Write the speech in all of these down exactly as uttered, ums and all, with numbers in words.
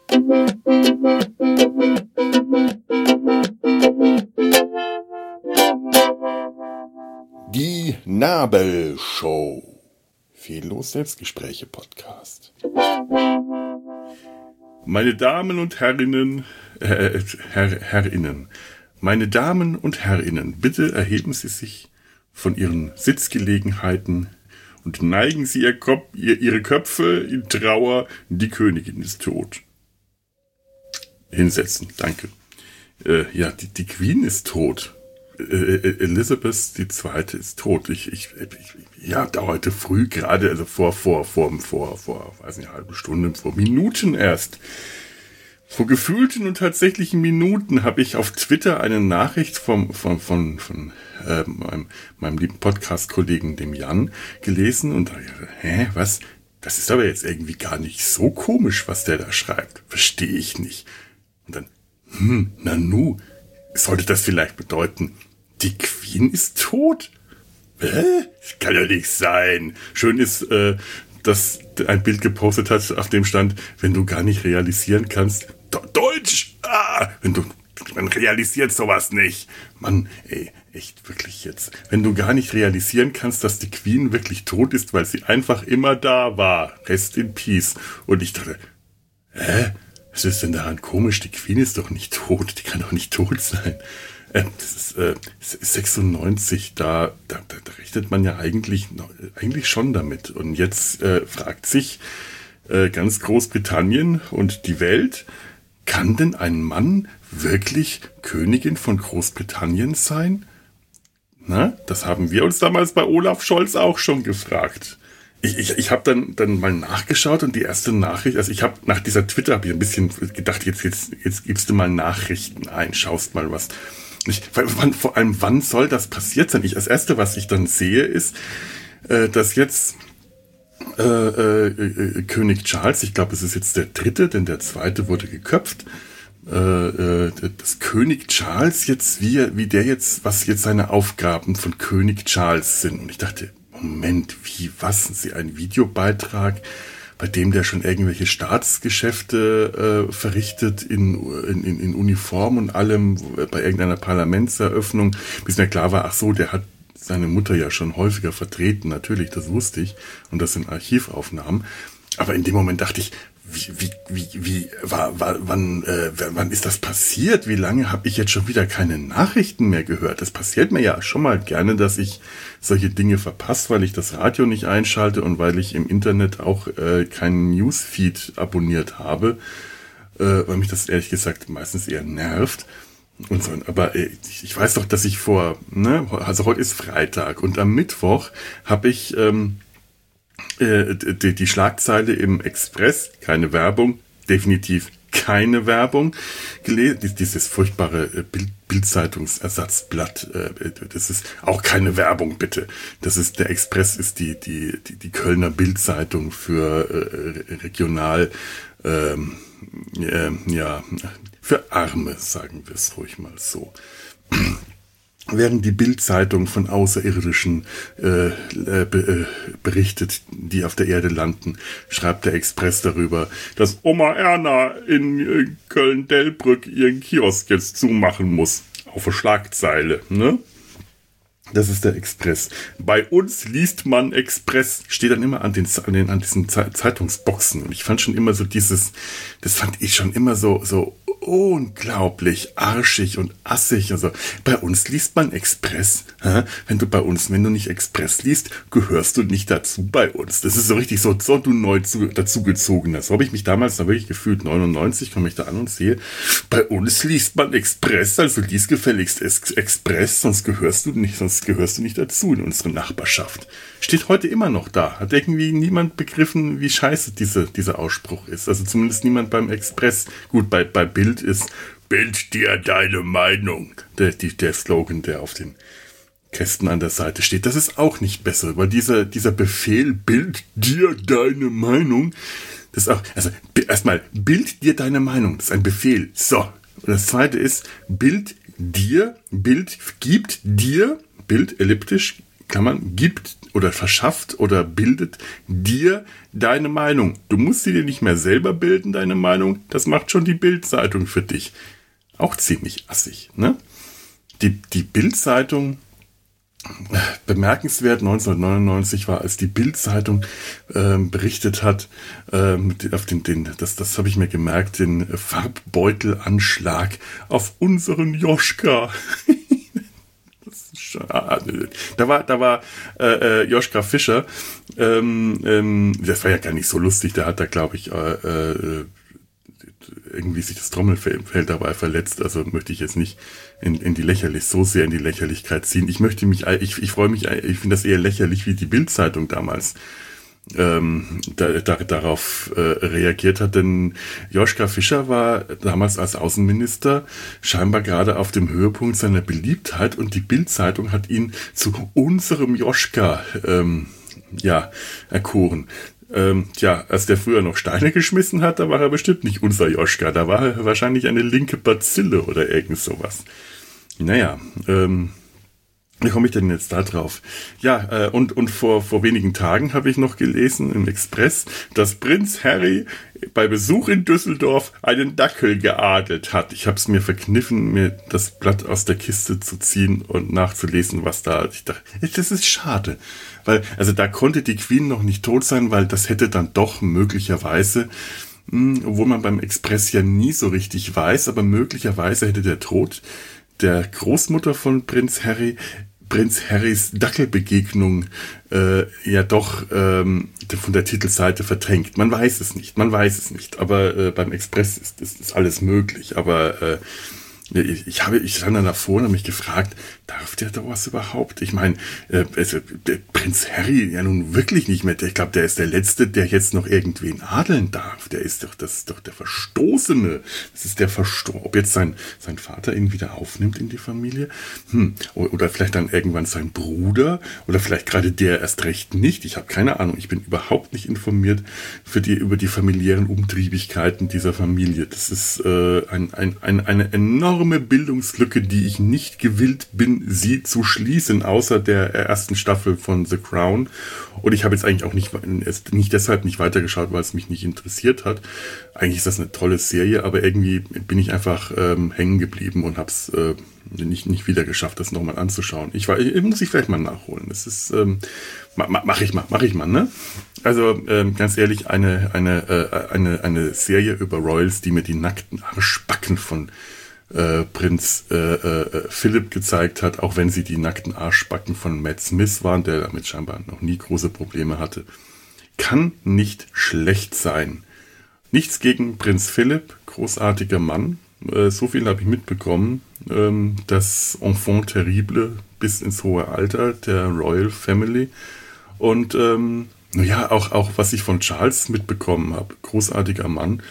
Die Nabelshow. Fehllos Selbstgespräche Podcast. Meine Damen und Herrinnen, äh, Herr, Herrinnen, meine Damen und Herrinnen, bitte erheben Sie sich von Ihren Sitzgelegenheiten und neigen Sie ihr Kopf, ihr, Ihre Köpfe in Trauer, die Königin ist tot. Hinsetzen, danke. Äh, ja, die, die Queen ist tot. Elizabeth die Zweite ist tot. Ich, ich, ich ja, da heute früh gerade, also vor, vor, vor, vor, vor, weiß nicht, eine halbe Stunde, vor Minuten erst, vor gefühlten und tatsächlichen Minuten habe ich auf Twitter eine Nachricht vom, von, von, von äh, meinem, meinem lieben Podcast-Kollegen, dem Jan, gelesen und da, hä, was? Das ist aber jetzt irgendwie gar nicht so komisch, was der da schreibt. Verstehe ich nicht. Und dann, hm, Nanu, sollte das vielleicht bedeuten, die Queen ist tot? Hä? Das kann ja nicht sein. Schön ist, äh, dass ein Bild gepostet hat, auf dem stand, wenn du gar nicht realisieren kannst. Do- Deutsch! Ah, wenn du, man realisiert sowas nicht. Mann, ey, echt wirklich jetzt. Wenn du gar nicht realisieren kannst, dass die Queen wirklich tot ist, weil sie einfach immer da war. Rest in Peace. Und ich dachte, hä? Was ist denn daran komisch? Die Queen ist doch nicht tot. Die kann doch nicht tot sein. Äh, das ist äh, sechsundneunzig, da, da, da rechnet man ja eigentlich, eigentlich schon damit. Und jetzt äh, fragt sich äh, ganz Großbritannien und die Welt, kann denn ein Mann wirklich Königin von Großbritannien sein? Na, das haben wir uns damals bei Olaf Scholz auch schon gefragt. Ich, ich, ich habe dann, dann mal nachgeschaut und die erste Nachricht, also ich habe nach dieser Twitter habe ich ein bisschen gedacht, jetzt, jetzt, jetzt gibst du mal Nachrichten ein, schaust mal was. Ich, wann, vor allem, wann soll das passiert sein? Ich, das erste, was ich dann sehe, ist, äh, dass jetzt äh, äh, äh, König Charles, ich glaube, es ist jetzt der dritte, denn der zweite wurde geköpft, äh, äh, dass König Charles jetzt, wie, wie der jetzt, was jetzt seine Aufgaben von König Charles sind. Und ich dachte, Moment, wie, was? Sie ein Videobeitrag, bei dem der schon irgendwelche Staatsgeschäfte äh, verrichtet in, in, in Uniform und allem, bei irgendeiner Parlamentseröffnung, bis mir klar war, ach so, der hat seine Mutter ja schon häufiger vertreten, natürlich, das wusste ich, und das sind Archivaufnahmen. Aber in dem Moment dachte ich, wie, wie, wie, wie, war, war, wann, äh, wann ist das passiert? Wie lange habe ich jetzt schon wieder keine Nachrichten mehr gehört? Das passiert mir ja schon mal gerne, dass ich solche Dinge verpasse, weil ich das Radio nicht einschalte und weil ich im Internet auch äh, keinen Newsfeed abonniert habe, äh, weil mich das ehrlich gesagt meistens eher nervt. Und so, aber äh, ich, ich weiß doch, dass ich vor, ne, also heute ist Freitag und am Mittwoch habe ich ähm, Die, die Schlagzeile im Express, keine Werbung, definitiv keine Werbung, gelesen, dieses furchtbare Bild, Bild-Zeitungsersatzblatt, das ist auch keine Werbung, bitte. Das ist, der Express ist die, die, die, die Kölner Bild-Zeitung für äh, regional, ähm, äh, ja, für Arme, sagen wir es ruhig mal so. Während die Bild-Zeitung von Außerirdischen äh, be, äh, berichtet, die auf der Erde landen, schreibt der Express darüber, dass Oma Erna in äh, Köln-Delbrück ihren Kiosk jetzt zumachen muss. Auf der Schlagzeile, ne? Das ist der Express. Bei uns liest man Express. Steht dann immer an den, an den, an diesen Zeitungsboxen. Und ich fand schon immer so dieses, das fand ich schon immer so, so unglaublich arschig und assig. Also bei uns liest man Express. Hä? Wenn du bei uns, wenn du nicht Express liest, gehörst du nicht dazu bei uns. Das ist so richtig so, so du neu zu, dazugezogener. So habe ich mich damals da wirklich gefühlt. neunundneunzig komme ich da an und sehe, bei uns liest man Express, also lies gefälligst Express, sonst gehörst du nicht, sonst gehörst du nicht dazu in unsere Nachbarschaft. Steht heute immer noch da. Hat irgendwie niemand begriffen, wie scheiße diese, dieser Ausspruch ist. Also zumindest niemand beim Express. Gut, bei, bei Bild ist Bild dir deine Meinung. Der, die, der Slogan, der auf den Kästen an der Seite steht. Das ist auch nicht besser, weil dieser, dieser Befehl, Bild dir deine Meinung, das ist auch, also erstmal, Bild dir deine Meinung, das ist ein Befehl. So. Und das zweite ist, Bild dir, Bild gibt dir, Bild elliptisch, Klammern, gibt oder verschafft oder bildet dir deine Meinung. Du musst sie dir nicht mehr selber bilden, deine Meinung. Das macht schon die Bild-Zeitung für dich. Auch ziemlich assig, ne? Die, die Bild-Zeitung, bemerkenswert neunzehnhundertneunundneunzig war, als die Bild-Zeitung ähm, berichtet hat, ähm, auf den, den, das, das habe ich mir gemerkt, den Farbbeutelanschlag auf unseren Joschka. Da war, da war äh, Joschka Fischer, ähm, ähm, das war ja gar nicht so lustig, der hat da, glaube ich, äh, äh, irgendwie sich das Trommelfell dabei verletzt, also möchte ich jetzt nicht in, in die lächerlich, so sehr in die Lächerlichkeit ziehen. Ich möchte mich, ich, ich freue mich, ich finde das eher lächerlich, wie die Bild-Zeitung damals ähm, da, da, darauf äh, reagiert hat, denn Joschka Fischer war damals als Außenminister scheinbar gerade auf dem Höhepunkt seiner Beliebtheit und die Bild-Zeitung hat ihn zu unserem Joschka ähm, ja, erkoren. Ähm, tja, als der früher noch Steine geschmissen hat, da war er bestimmt nicht unser Joschka. Da war er wahrscheinlich eine linke Bazille oder irgend sowas. Naja, ähm, wie komme ich denn jetzt da drauf? Ja, äh, und, und vor, vor wenigen Tagen habe ich noch gelesen im Express, dass Prinz Harry bei Besuch in Düsseldorf einen Dackel geadelt hat. Ich habe es mir verkniffen, mir das Blatt aus der Kiste zu ziehen und nachzulesen, was da... Ich dachte, das ist schade. Weil, also da konnte die Queen noch nicht tot sein, weil das hätte dann doch möglicherweise, mh, obwohl man beim Express ja nie so richtig weiß, aber möglicherweise hätte der Tod der Großmutter von Prinz Harry Prinz Harrys Dackelbegegnung äh, ja doch ähm, von der Titelseite verdrängt. Man weiß es nicht, man weiß es nicht. Aber äh, beim Express ist, ist, ist alles möglich. Aber äh, ich, ich habe, ich stand dann davor und habe mich gefragt, darf der da was überhaupt? Ich meine, äh, also, der Prinz Harry ja nun wirklich nicht mehr. Ich glaube, der ist der Letzte, der jetzt noch irgendwen adeln darf. Der ist doch, das ist doch der Verstoßene. Das ist der Verstoßene. Ob jetzt sein, sein Vater ihn wieder aufnimmt in die Familie? Hm. Oder vielleicht dann irgendwann sein Bruder? Oder vielleicht gerade der erst recht nicht? Ich habe keine Ahnung. Ich bin überhaupt nicht informiert für die, über die familiären Umtriebigkeiten dieser Familie. Das ist äh, ein, ein, ein, eine enorme Bildungslücke, die ich nicht gewillt bin, sie zu schließen, außer der ersten Staffel von The Crown. Und ich habe jetzt eigentlich auch nicht, nicht deshalb nicht weitergeschaut, weil es mich nicht interessiert hat. Eigentlich ist das eine tolle Serie, aber irgendwie bin ich einfach ähm, hängen geblieben und habe es äh, nicht, nicht wieder geschafft, das nochmal anzuschauen. Ich, war, ich muss ich vielleicht mal nachholen. Das ist, ähm, ma, ma, mach ich mal, mach ich mal, ne? Also ähm, ganz ehrlich, eine, eine, äh, eine, eine Serie über Royals, die mir die nackten Arschbacken von Äh, Prinz äh, äh, Philipp gezeigt hat, auch wenn sie die nackten Arschbacken von Matt Smith waren, der damit scheinbar noch nie große Probleme hatte, kann nicht schlecht sein. Nichts gegen Prinz Philipp, großartiger Mann. Äh, so viel habe ich mitbekommen. Ähm, das Enfant terrible bis ins hohe Alter der Royal Family. Und ähm, naja, auch, auch was ich von Charles mitbekommen habe. Großartiger Mann.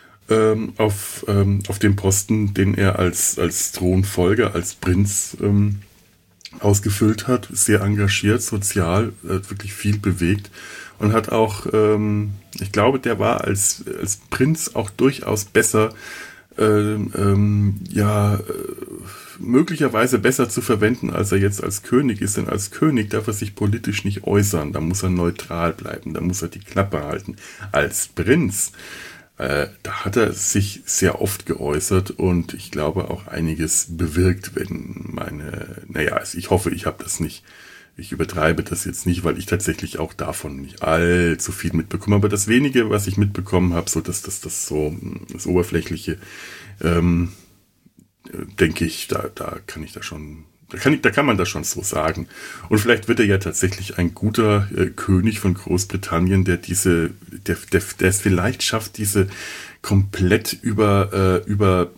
Auf, ähm, auf dem Posten, den er als, als Thronfolger, als Prinz ähm, ausgefüllt hat, sehr engagiert, sozial, hat wirklich viel bewegt und hat auch, ähm, ich glaube, der war als, als Prinz auch durchaus besser, ähm, ähm, ja, äh, möglicherweise besser zu verwenden, als er jetzt als König ist, denn als König darf er sich politisch nicht äußern, da muss er neutral bleiben, da muss er die Klappe halten. Als Prinz Äh, da hat er sich sehr oft geäußert und ich glaube auch einiges bewirkt, wenn meine, naja, also ich hoffe, ich habe das nicht, ich übertreibe das jetzt nicht, weil ich tatsächlich auch davon nicht allzu viel mitbekomme, aber das wenige, was ich mitbekommen habe, so dass das, das so, das Oberflächliche, ähm, denke ich, da, da kann ich da schon Da kann, ich, da kann man das schon so sagen. Und vielleicht wird er ja tatsächlich ein guter äh, König von Großbritannien, der diese, der, der, der es vielleicht schafft, diese komplett über, äh, über,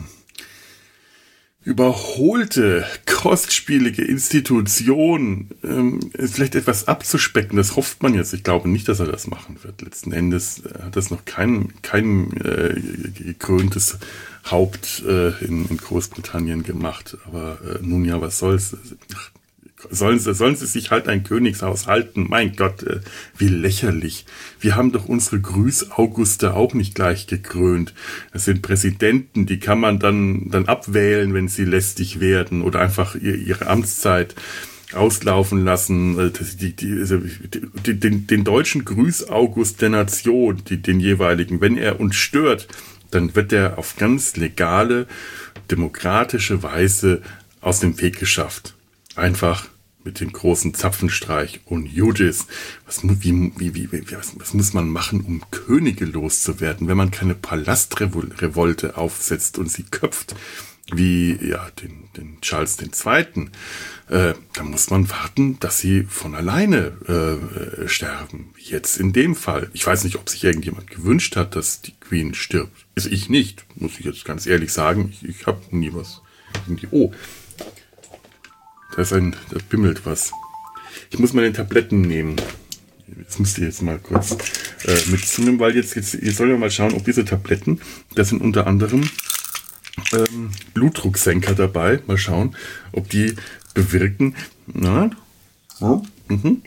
überholte, kostspielige Institution ähm, vielleicht etwas abzuspecken. Das hofft man jetzt. Ich glaube nicht, dass er das machen wird. Letzten Endes hat das noch kein, kein äh, gekröntes Haupt äh, in, in Großbritannien gemacht. Aber äh, nun ja, was soll's? Ach, sollen sie, sollen sie sich halt ein Königshaus halten? Mein Gott, äh, wie lächerlich. Wir haben doch unsere Grüß-Auguste auch nicht gleich gekrönt. Das sind Präsidenten, die kann man dann, dann abwählen, wenn sie lästig werden oder einfach ihr, ihre Amtszeit auslaufen lassen, äh, die, die, also, die, den, den deutschen Grüß-August der Nation, die, den jeweiligen, wenn er uns stört, dann wird er auf ganz legale, demokratische Weise aus dem Weg geschafft. Einfach mit dem großen Zapfenstreich und Judis. Was, wie, wie, wie, was, was muss man machen, um Könige loszuwerden, wenn man keine Palastrevolte aufsetzt und sie köpft, wie ja den, den Charles der Zweite. Äh, da muss man warten, dass sie von alleine äh, sterben. Jetzt in dem Fall. Ich weiß nicht, ob sich irgendjemand gewünscht hat, dass die Queen stirbt. Also ich nicht, muss ich jetzt ganz ehrlich sagen. Ich, ich habe nie was. Oh, da ist ein, da bimmelt was. Ich muss mal den Tabletten nehmen. Das müsst ihr jetzt mal kurz äh, mitzunehmen, weil jetzt, jetzt, ihr sollt ja mal schauen, ob diese Tabletten, das sind unter anderem ähm, Blutdrucksenker dabei. Mal schauen, ob die bewirken. Na? Oh. Mhm.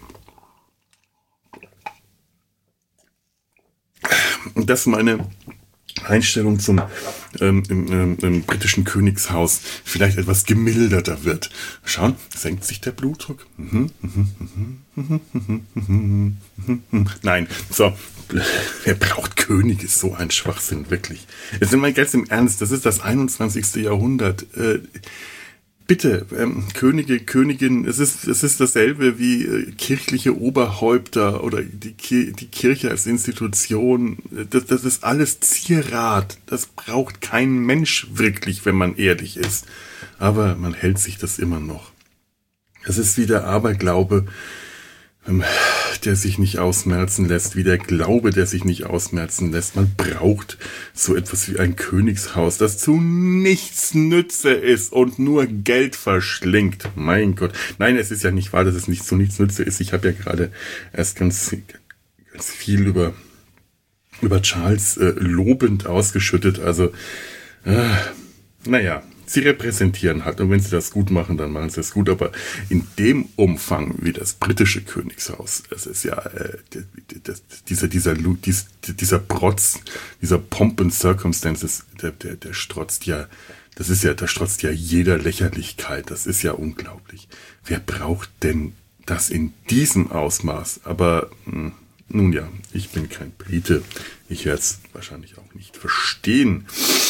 Und das ist meine Einstellung zum ähm, im, im, im britischen Königshaus vielleicht etwas gemilderter wird. Schauen, senkt sich der Blutdruck? Mhm, mhm, mhm, mhm, mhm, mhm, mhm, mhm. Nein, so, wer braucht Könige? So ein Schwachsinn, wirklich. Jetzt sind wir ganz im Ernst, das ist das einundzwanzigste Jahrhundert. Äh, Bitte, ähm, Könige, Königin, es ist, es ist dasselbe wie äh, kirchliche Oberhäupter oder die, Ki- die Kirche als Institution. Das, das ist alles Zierat. Das braucht kein Mensch wirklich, wenn man ehrlich ist. Aber man hält sich das immer noch. Das ist wie der Aberglaube, ähm, der sich nicht ausmerzen lässt, wie der Glaube, der sich nicht ausmerzen lässt. Man braucht so etwas wie ein Königshaus, das zu nichts Nütze ist und nur Geld verschlingt. Mein Gott. Nein, es ist ja nicht wahr, dass es nicht zu nichts Nütze ist. Ich habe ja gerade erst ganz, ganz viel über, über Charles äh, lobend ausgeschüttet. Also, äh, naja. Sie repräsentieren halt. Und wenn sie das gut machen, dann machen sie es gut. Aber in dem Umfang wie das britische Königshaus, es ist ja äh, das, dieser, dieser, dieser, dieser Protz, dieser Pomp and Circumstances, der, der, der strotzt ja, das ist ja, da strotzt ja jeder Lächerlichkeit. Das ist ja unglaublich. Wer braucht denn das in diesem Ausmaß? Aber mh, nun ja, ich bin kein Brite. Ich werde es wahrscheinlich auch nicht verstehen.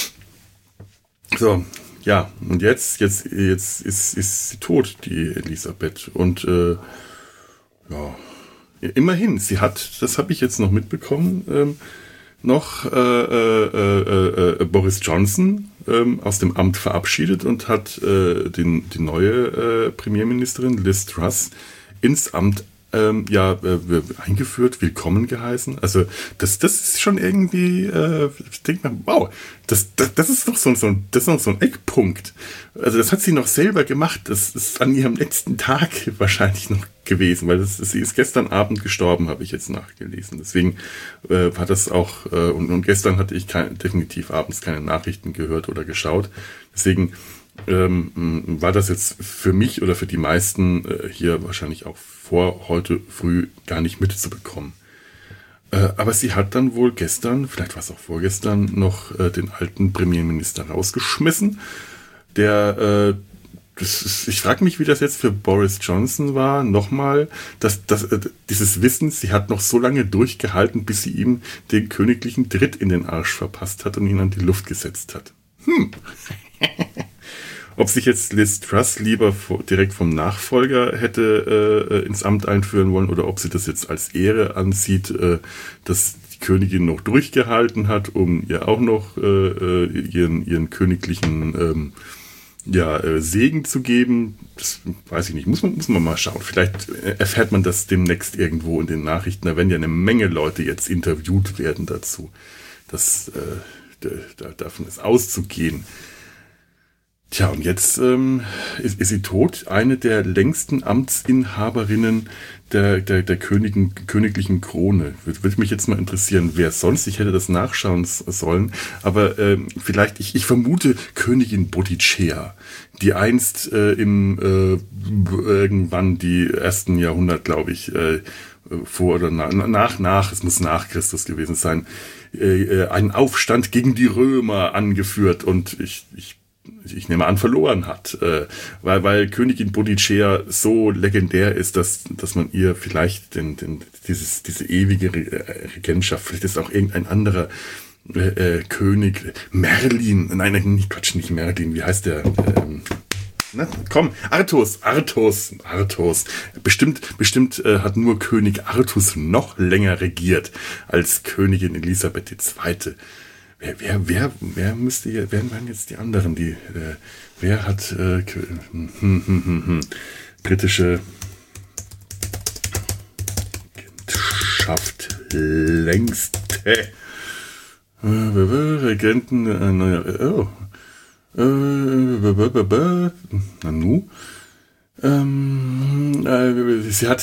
So. Ja, und jetzt, jetzt, jetzt ist, ist sie tot, die Elisabeth. Und äh, ja, immerhin, sie hat, das habe ich jetzt noch mitbekommen, ähm, noch äh, äh, äh, Boris Johnson ähm, aus dem Amt verabschiedet und hat äh, den, die neue äh, Premierministerin Liz Truss ins Amt ähm, ja äh, eingeführt, willkommen geheißen. Also das, das ist schon irgendwie, äh, ich denke mal, wow, das, das, das ist doch so, so, ein, das ist noch so ein Eckpunkt. Also das hat sie noch selber gemacht. Das ist an ihrem letzten Tag wahrscheinlich noch gewesen, weil das, sie ist gestern Abend gestorben, habe ich jetzt nachgelesen. Deswegen äh, war das auch, äh, und, und gestern hatte ich kein, definitiv abends keine Nachrichten gehört oder geschaut. Deswegen ähm, war das jetzt für mich oder für die meisten äh, hier wahrscheinlich auch vor heute früh gar nicht mitzubekommen. Äh, aber sie hat dann wohl gestern, vielleicht war es auch vorgestern, noch äh, den alten Premierminister rausgeschmissen. Der, äh, das ist, ich frage mich, wie das jetzt für Boris Johnson war. Nochmal, dass, dass, äh, dieses Wissen, sie hat noch so lange durchgehalten, bis sie ihm den königlichen Tritt in den Arsch verpasst hat und ihn an die Luft gesetzt hat. Hm. Ob sich jetzt Liz Truss lieber direkt vom Nachfolger hätte äh, ins Amt einführen wollen oder ob sie das jetzt als Ehre ansieht, äh, dass die Königin noch durchgehalten hat, um ihr auch noch äh, ihren, ihren königlichen ähm, ja, äh, Segen zu geben, das weiß ich nicht. Muss man, muss man mal schauen. Vielleicht erfährt man das demnächst irgendwo in den Nachrichten. Da werden ja eine Menge Leute jetzt interviewt werden dazu. Das, äh, da, davon ist auszugehen. Tja, und jetzt ähm, ist, ist sie tot. Eine der längsten Amtsinhaberinnen der, der, der Königin, königlichen Krone. Würde würd mich jetzt mal interessieren, wer sonst. Ich hätte das nachschauen sollen. Aber ähm, vielleicht, ich, ich vermute Königin Boudicca, die einst äh, im äh, irgendwann die ersten Jahrhundert, glaube ich, äh, vor oder nach, nach, nach, es muss nach Christus gewesen sein, äh, einen Aufstand gegen die Römer angeführt. Und ich, ich ich nehme an, verloren hat, äh, weil, weil Königin Boudicea so legendär ist, dass, dass man ihr vielleicht den, den, dieses, diese ewige Regentschaft, vielleicht ist auch irgendein anderer äh, König, Merlin, nein, nicht Quatsch, nicht Merlin, wie heißt der? Ähm, na, komm, Artus, Artus, Artus. Bestimmt, bestimmt äh, hat nur König Artus noch länger regiert als Königin Elisabeth die Zweite. Wer, wer, wer, wer müsste hier, wer waren jetzt die anderen? Die, äh, wer hat äh, hm, hm, hm, hm, hm, britische Regentschaft längste äh, Regenten? Äh, oh. Äh, Nanu. Ähm, äh, sie hat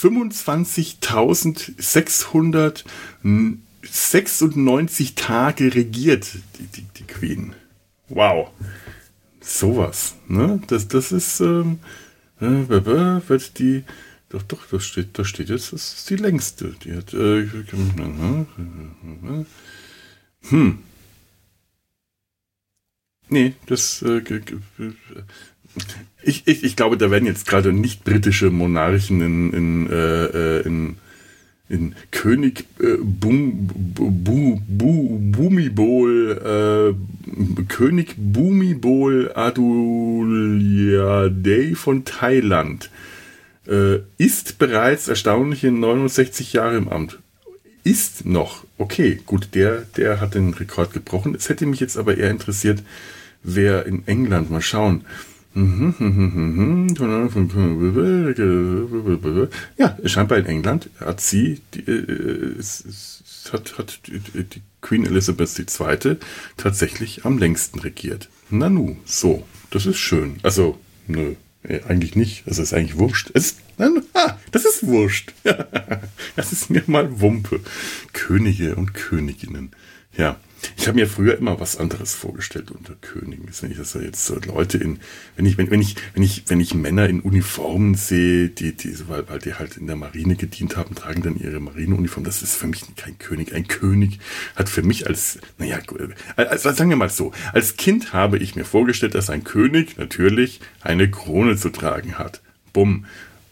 fünfundzwanzigtausendsechshundertsechsundneunzig Tage regiert, die, die, die Queen. Wow. Sowas, ne? Das, das ist, ähm, äh, wird die, doch, doch, das steht, da steht jetzt, das ist die längste. Die hat, äh, hm. Nee, das, äh, ich, ich, ich glaube, da werden jetzt gerade nicht britische Monarchen in, in, äh, in, in König äh, Bum, Bu, Bu, Bhumibol, äh, König Bhumibol Adulyadej von Thailand äh, ist bereits erstaunliche neunundsechzig Jahre im Amt. Ist noch, okay, gut, der, der hat den Rekord gebrochen. Es hätte mich jetzt aber eher interessiert, wer in England, mal schauen. Ja, scheinbar in England hat sie, die, äh, es, es hat, hat die, die Queen Elizabeth die Zweite tatsächlich am längsten regiert. Nanu, so, das ist schön. Also, nö, eigentlich nicht. Das ist eigentlich wurscht. Es ist, ah, das ist wurscht. Das ist mir mal Wumpe. Könige und Königinnen. Ja. Ich habe mir früher immer was anderes vorgestellt unter Königen. Wenn ich das jetzt so Leute in, wenn ich, wenn, wenn ich, wenn ich, wenn ich Männer in Uniformen sehe, die, die, weil, weil die halt in der Marine gedient haben, tragen dann ihre Marineuniform. Das ist für mich kein König. Ein König hat für mich als, naja, also sagen wir mal so, als Kind habe ich mir vorgestellt, dass ein König natürlich eine Krone zu tragen hat. Bumm.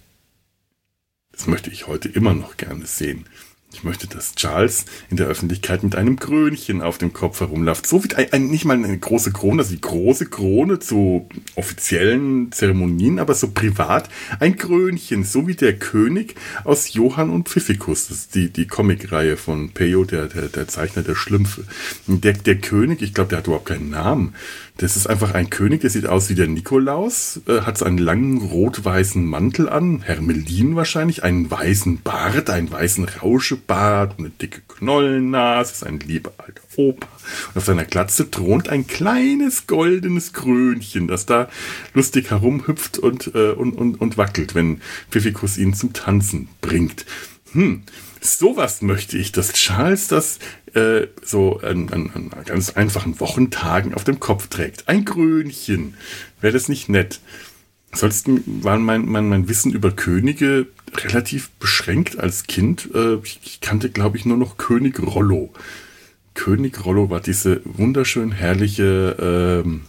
Das möchte ich heute immer noch gerne sehen. Ich möchte, dass Charles in der Öffentlichkeit mit einem Krönchen auf dem Kopf herumläuft. So wie ein, ein, nicht mal eine große Krone, also die große Krone zu offiziellen Zeremonien, aber so privat ein Krönchen, so wie der König aus Johann und Pfiffikus. Das ist die, die Comicreihe von Peyo, der, der, der Zeichner der Schlümpfe. Der, der König, ich glaube, der hat überhaupt keinen Namen. Das ist einfach ein König, der sieht aus wie der Nikolaus, äh, hat so einen langen rot-weißen Mantel an, Hermelin wahrscheinlich, einen weißen Bart, einen weißen Rauschebart, eine dicke Knollennase, ist ein lieber alter Opa. Und auf seiner Glatze thront ein kleines goldenes Krönchen, das da lustig herumhüpft und, äh, und, und, und wackelt, wenn Pfiffikus ihn zum Tanzen bringt. Hm, sowas möchte ich, dass Charles das äh, so an, an, an ganz einfachen Wochentagen auf dem Kopf trägt. Ein Krönchen. Wäre das nicht nett? Ansonsten war mein, mein, mein Wissen über Könige relativ beschränkt als Kind. Äh, ich, ich kannte, glaube ich, nur noch König Rollo. König Rollo war diese wunderschön herrliche ähm,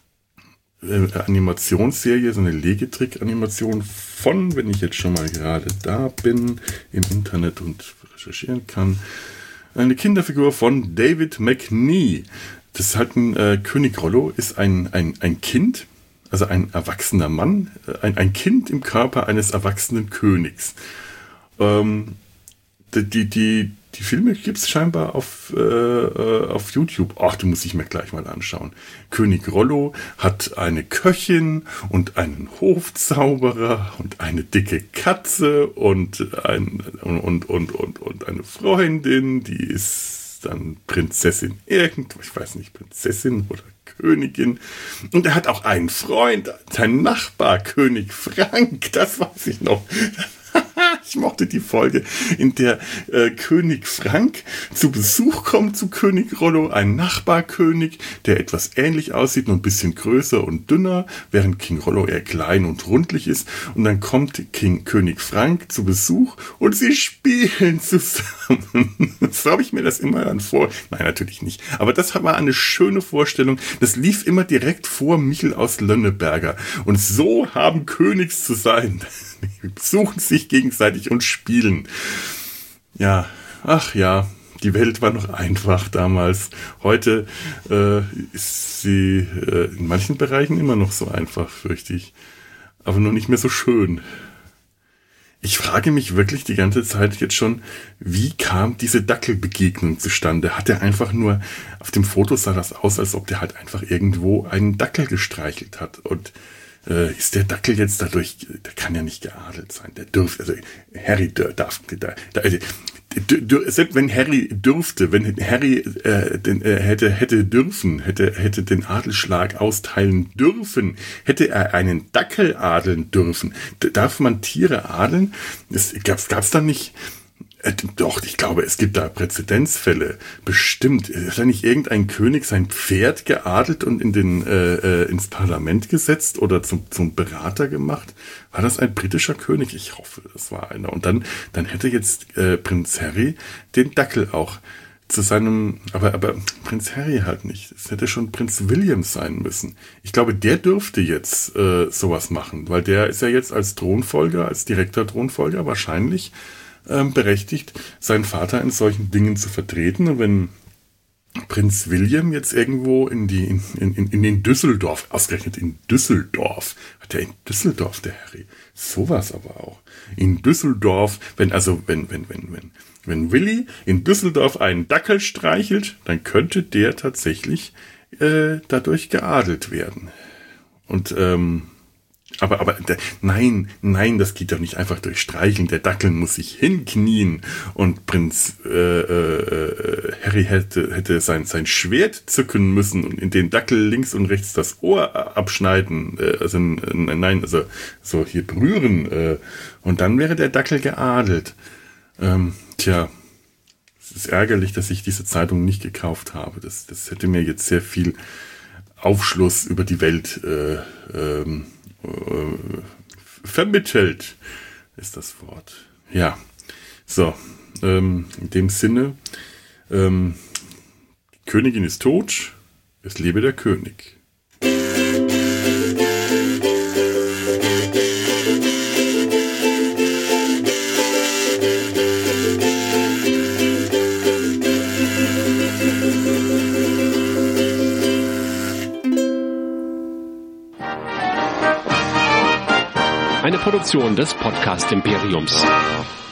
Animationsserie, so eine Legetrick-Animation von, wenn ich jetzt schon mal gerade da bin, im Internet und recherchieren kann, eine Kinderfigur von David McNee. Das ist halt ein äh, König Rollo, ist ein, ein, ein Kind, also ein erwachsener Mann, ein, ein Kind im Körper eines erwachsenen Königs. Ähm, die, die, die Filme gibt es scheinbar auf, äh, auf YouTube. Ach, die muss ich mir gleich mal anschauen. König Rollo hat eine Köchin und einen Hofzauberer und eine dicke Katze und, ein, und, und, und, und eine Freundin, die ist dann Prinzessin irgendwo, ich weiß nicht, Prinzessin oder Königin. Und er hat auch einen Freund, sein Nachbar, König Frank, das weiß ich noch. Ich mochte die Folge, in der äh, König Frank zu Besuch kommt zu König Rollo, ein Nachbarkönig, der etwas ähnlich aussieht, nur ein bisschen größer und dünner, während King Rollo eher klein und rundlich ist. Und dann kommt King König Frank zu Besuch und sie spielen zusammen. So habe ich mir das immer dann vor. Nein, natürlich nicht. Aber das war eine schöne Vorstellung. Das lief immer direkt vor Michel aus Lönneberger. Und so haben Königs zu sein. Die besuchen sich gegenseitig und spielen. Ja, ach ja, die Welt war noch einfach damals. Heute äh, ist sie äh, in manchen Bereichen immer noch so einfach, fürchte ich. Aber nur nicht mehr so schön. Ich frage mich wirklich die ganze Zeit jetzt schon, wie kam diese Dackelbegegnung zustande? Hat er einfach nur, auf dem Foto sah das aus, als ob der halt einfach irgendwo einen Dackel gestreichelt hat. Und äh, ist der Dackel jetzt dadurch, der kann ja nicht geadelt sein, der dürfte, also Harry darf, da, da, also, selbst wenn Harry dürfte, wenn Harry äh, den, äh, hätte hätte dürfen, hätte hätte den Adelsschlag austeilen dürfen, hätte er einen Dackel adeln dürfen. Darf man Tiere adeln? Es gab's gab's da nicht? Äh, doch, ich glaube, es gibt da Präzedenzfälle. Bestimmt. Hat da nicht irgendein König sein Pferd geadelt und in den äh, äh, ins Parlament gesetzt oder zum zum Berater gemacht? War das ein britischer König? Ich hoffe, das war einer. Und dann dann hätte jetzt äh, Prinz Harry den Dackel auch zu seinem, aber aber Prinz Harry halt nicht. Es hätte schon Prinz William sein müssen. Ich glaube, der dürfte jetzt äh, sowas machen, weil der ist ja jetzt als Thronfolger, als direkter Thronfolger wahrscheinlich berechtigt, seinen Vater in solchen Dingen zu vertreten. Und wenn Prinz William jetzt irgendwo in die in, in, in den Düsseldorf, ausgerechnet in Düsseldorf, hat er in Düsseldorf, der Harry, sowas aber auch. In Düsseldorf, wenn also, wenn, wenn, wenn, wenn, wenn Willi in Düsseldorf einen Dackel streichelt, dann könnte der tatsächlich äh, dadurch geadelt werden. Und, ähm, Aber, aber, nein, nein, das geht doch nicht einfach durch Streicheln. Der Dackel muss sich hinknien und Prinz äh, äh, Harry hätte, hätte sein, sein Schwert zücken müssen und in den Dackel links und rechts das Ohr abschneiden, äh, also nein, also so hier berühren äh, und dann wäre der Dackel geadelt. Ähm, tja, es ist ärgerlich, dass ich diese Zeitung nicht gekauft habe. Das, das hätte mir jetzt sehr viel Aufschluss über die Welt äh, ähm, vermittelt ist das Wort. Ja, so, ähm, in dem Sinne, ähm, die Königin ist tot, es lebe der König. Eine Produktion des Podcast Imperiums.